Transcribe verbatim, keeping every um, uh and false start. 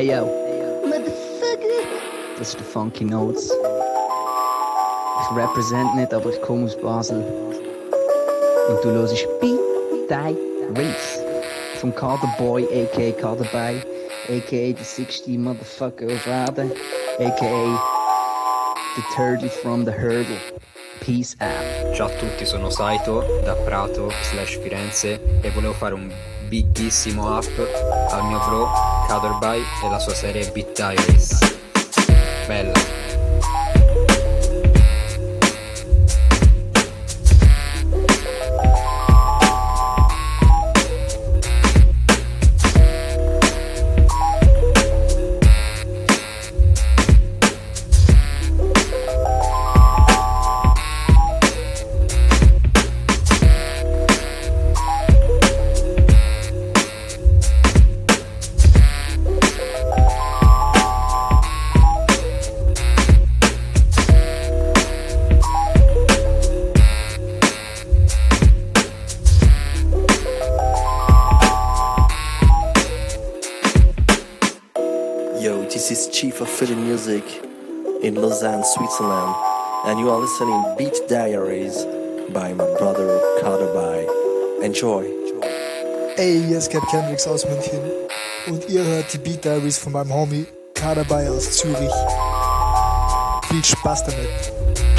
Ey yo, Motherfucker! Das ist der Funky Notes. Ich represent nicht, aber ich komme aus Basel. Und du hörst Beat Diaries vom Kaderboy, aka Kaderboy, aka the sixty Motherfucker auf Erden, aka the thirty from the hurdle. Peace out. Ciao a tutti, sono Saito da Prato slash Firenze e volevo fare un biggissimo up al mio bro Kaderboy e la sua serie Beat Diaries. Bella. Yo, this is Chief of Philly Music in Lausanne, Switzerland, and you are listening Beat Diaries by my brother Kaderboy. Enjoy. Ey, hier ist Cap Kendricks aus München und ihr hört die Beat Diaries von meinem Homie Kaderboy aus Zürich. Viel Spaß damit.